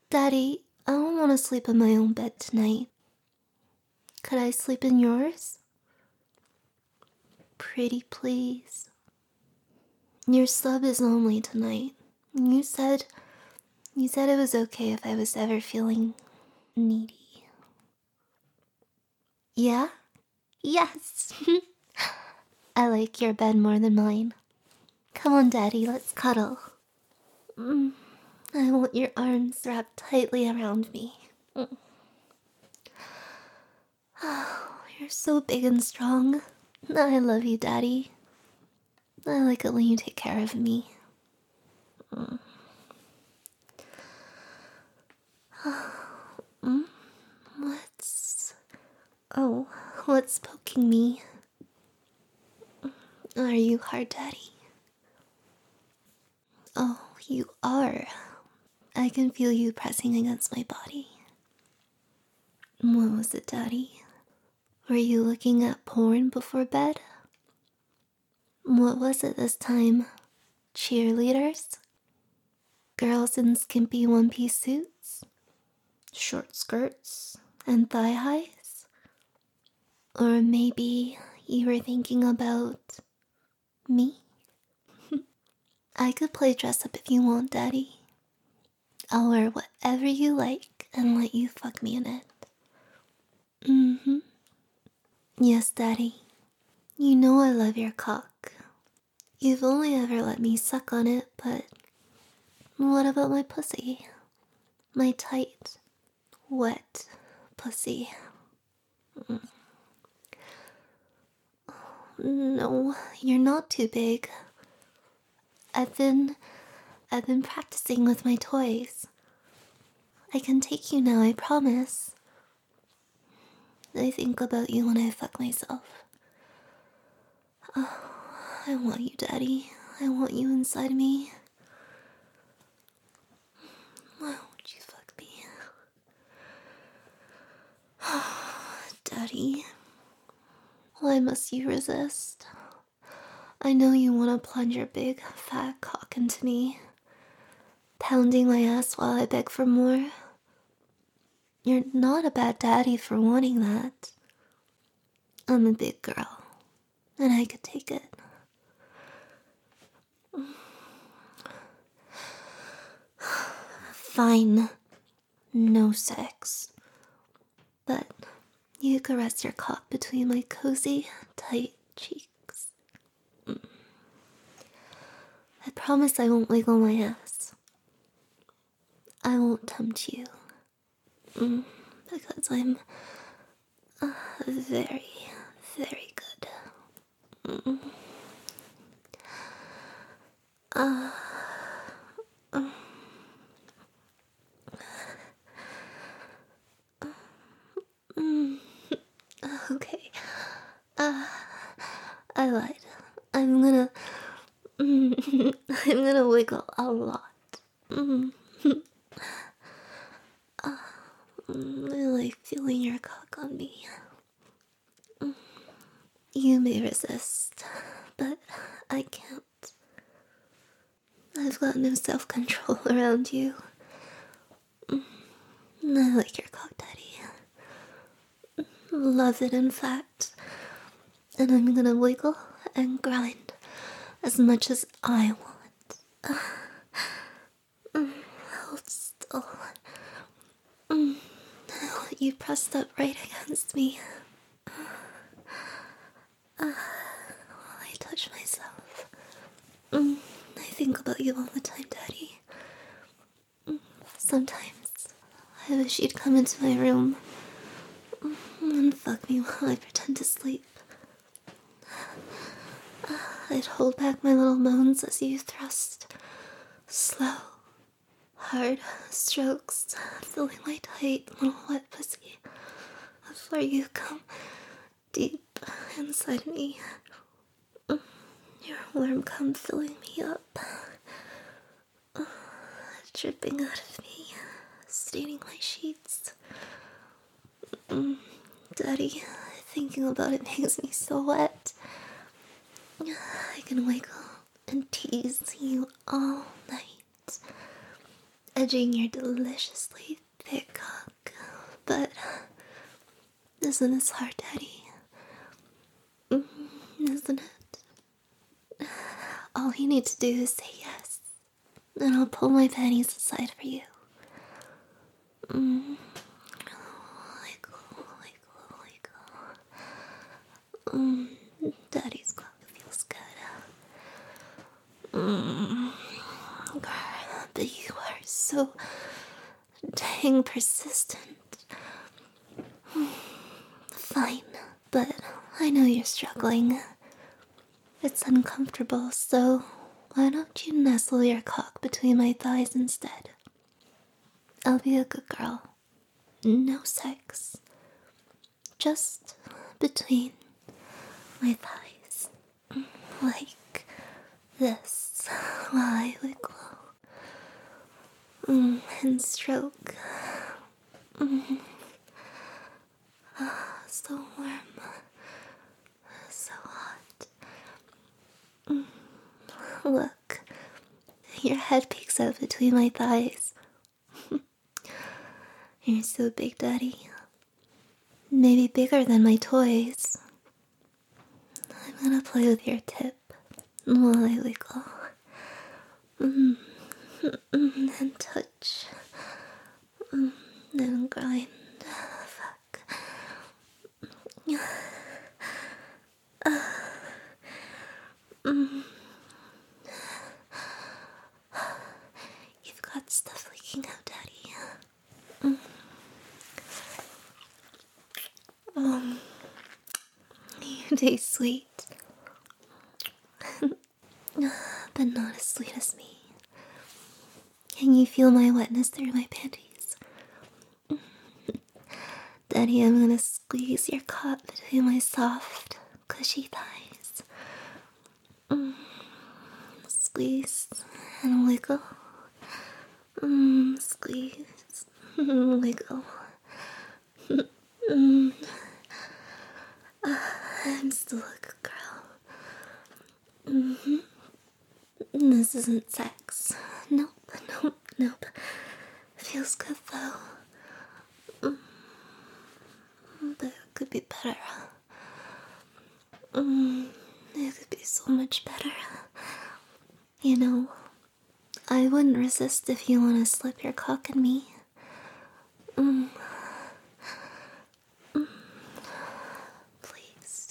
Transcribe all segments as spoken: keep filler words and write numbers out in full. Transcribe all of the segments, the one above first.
Daddy, I don't want to sleep in my own bed tonight. Could I sleep in yours? Pretty please. Your sub is lonely tonight. You said... You said it was okay if I was ever feeling needy. Yeah? Yes! I like your bed more than mine. Come on, Daddy, let's cuddle. Mm, I want your arms wrapped tightly around me. Mm. Oh, you're so big and strong. I love you, Daddy. I like it when you take care of me. Mm. Mm? What's... Oh, what's poking me? Are you hard, Daddy? Oh, you are. I can feel you pressing against my body. What was it, Daddy? Were you looking at porn before bed? What was it this time? Cheerleaders? Girls in skimpy one-piece suits? Short skirts and thigh highs? Or maybe you were thinking about me? I could play dress up if you want, Daddy. I'll wear whatever you like and let you fuck me in it. Mm-hmm. Yes, Daddy. You know I love your cock. You've only ever let me suck on it, but what about my pussy? My tight, wet pussy. Mm. No, you're not too big. I've been... I've been practicing with my toys. I can take you now, I promise. I think about you when I fuck myself. Oh, I want you, Daddy. I want you inside me. Why won't you fuck me? Daddy, why must you resist? I know you want to plunge your big, fat cock into me, pounding my ass while I beg for more. You're not a bad daddy for wanting that. I'm a big girl, and I could take it. Fine. No sex. But you caress your cock between my cozy, tight cheeks. Mm. I promise I won't wiggle my ass. I won't tempt you. Mm. Because I'm uh, very, very good. Mm. Uh, uh, mm. Okay. Uh, I lied. I'm gonna... Mm, I'm gonna wiggle a lot. Mm. uh, mm, I like feeling your cock on me. Mm. You may resist, but I can't. I've got no self-control around you. Mm. I like your cock, Daddy. Love it, in fact. And I'm gonna wiggle and grind as much as I want. Mm, hold still. Mm, I want you pressed up right against me. Uh, while I touch myself. Mm, I think about you all the time, Daddy. Mm, sometimes I wish you'd come into my room and fuck me while I pretend to sleep. I'd hold back my little moans as you thrust. Slow, hard strokes, filling my tight little wet pussy before you come deep inside me. Your warm cum filling me up, dripping out of me, staining my sheets. Daddy, thinking about it makes me so wet. I can wiggle and tease you all night. edging your deliciously thick cock. But isn't this hard, Daddy? Mm, isn't it? All you need to do is say yes, and I'll pull my panties aside for you. Mm. Wiggle, wiggle, wiggle. Mm. Daddy's cock feels good. Mm. But you are so dang persistent. Fine, but I know you're struggling. It's uncomfortable, so why don't you nestle your cock between my thighs instead? I'll be a good girl. No sex. Just between my thighs. Like this, while I wiggle. Mm, and stroke. Mm. Oh, so warm. So hot. Mm. Look, your head peeks out between my thighs. You're so big, Daddy. Maybe bigger than my toys. I'm gonna play with your tip while I wiggle. Mm. Mm. And touch. Mm. And grind. Fuck. Uh. Mm. You've got stuff leaking out, Daddy. Mm. Um, you taste sweet, but not as sweet as me. Can you feel my wetness through my panties? Daddy, I'm gonna squeeze your cock between my soft, cushy thighs. Mm. Squeeze and wiggle. Mm. Squeeze, wiggle. Mm. Uh, I'm still a good girl. Mm-hmm. This isn't sex. Nope, nope, nope. Feels good though. Mm. But it could be better. Mm. It could be so much better. You know, I wouldn't resist if you want to slip your cock in me. Mm. Mm. Please.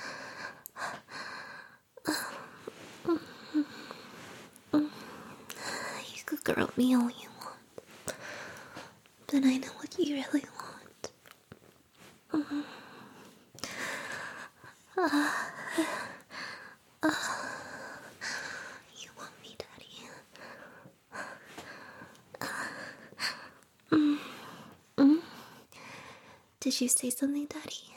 You could girl me all you want, but I know what you really want. Mm. Uh, uh, you want me, Daddy. Uh, mm, mm. Did you say something, Daddy?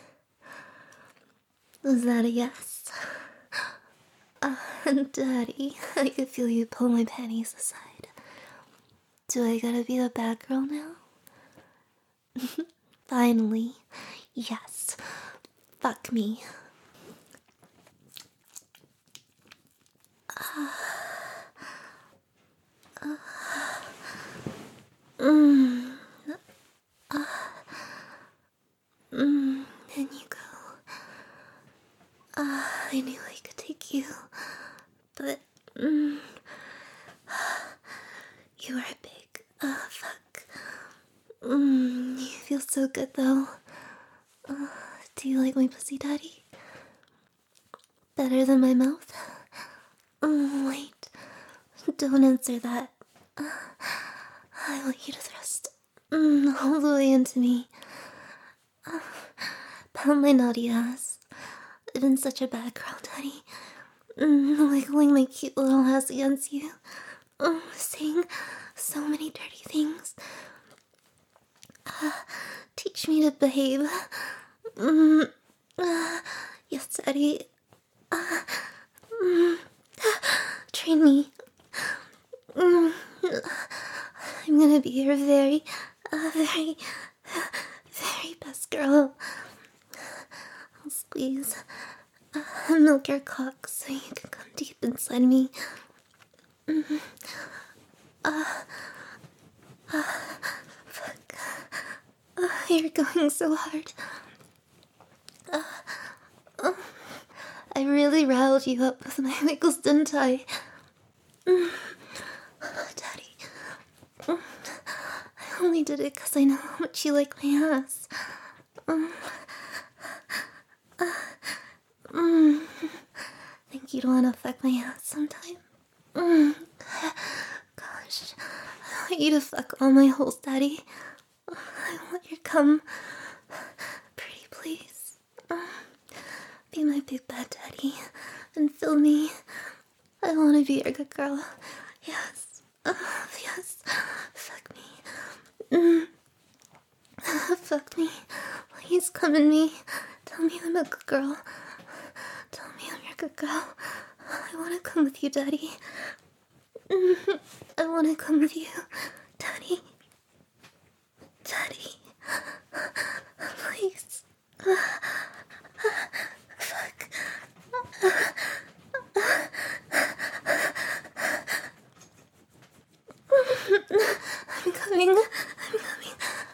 Was that a yes? Uh, Daddy, I can feel you pull my panties aside. Do I gotta be a bad girl now? Finally, yes. Fuck me. Uh, uh, mm, uh, mm, and you go. Uh, I knew I could take you, but mm, you are big. Uh, fuck. Mm, you feel so good though. Uh, do you like my pussy, Daddy? Better than my mouth? Mm, wait, don't answer that. Uh, I want you to thrust mm, all the way into me. Uh, pound my naughty ass. I've been such a bad girl, Daddy. Mm, wiggling my cute little ass against you. Mm, saying so many dirty things. Uh, teach me to behave. Mm, uh, yes, Daddy. Uh, mm, train me. Mm, I'm gonna be your very, uh, very, very best girl. I'll squeeze, uh, milk your cock so you can come deep inside me. Mm, uh, Fuck. Uh, you're going so hard. Uh, uh, I really riled you up with my wiggles, didn't I? Mm. Daddy. Mm. I only did it because I know how much you like my ass. Mm. Uh, mm. Think you'd want to fuck my ass sometime? Mm. Gosh, I want you to fuck all my holes, Daddy. I want your cum. Pretty please. Mm. Be my big bad daddy and fill me. I want to be your good girl. Yes. Uh, yes. Fuck me. Mm. Fuck me. Please come in me. Tell me I'm a good girl. Tell me I'm your good girl. I want to come with you, Daddy. Mm. I want to come with you, Daddy. Daddy. Please. Fuck. I'm coming. I'm coming.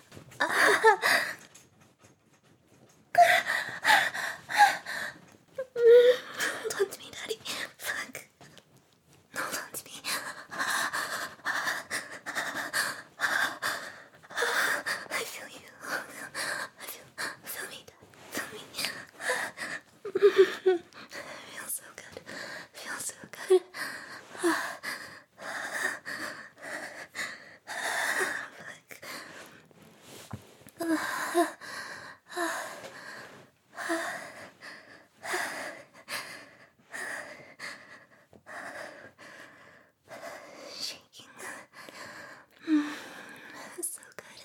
Hold on to me, Daddy. Fuck. Hold on to me. I feel you. I feel, feel me, Dad. Feel me. It feels so good. It feels so good. Shaking. Mm, so good.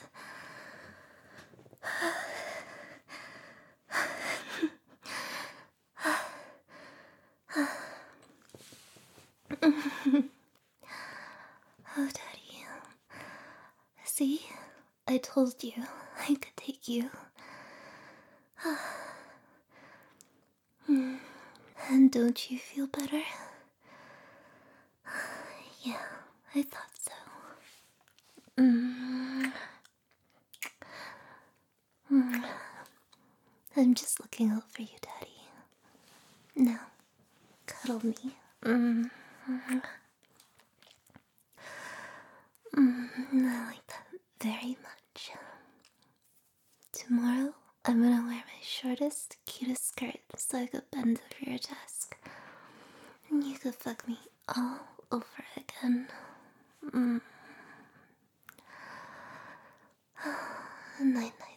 Oh, Daddy. See? I told you I could take you. And don't you feel better? Yeah, I thought so. Mm. Mm. I'm just looking out for you, Daddy. Now, cuddle me. Mm. Mm. I like that very much. Tomorrow, I'm gonna wear my shortest, cutest skirt so I could bend over your desk. And you could fuck me all over again. Mm. Night night.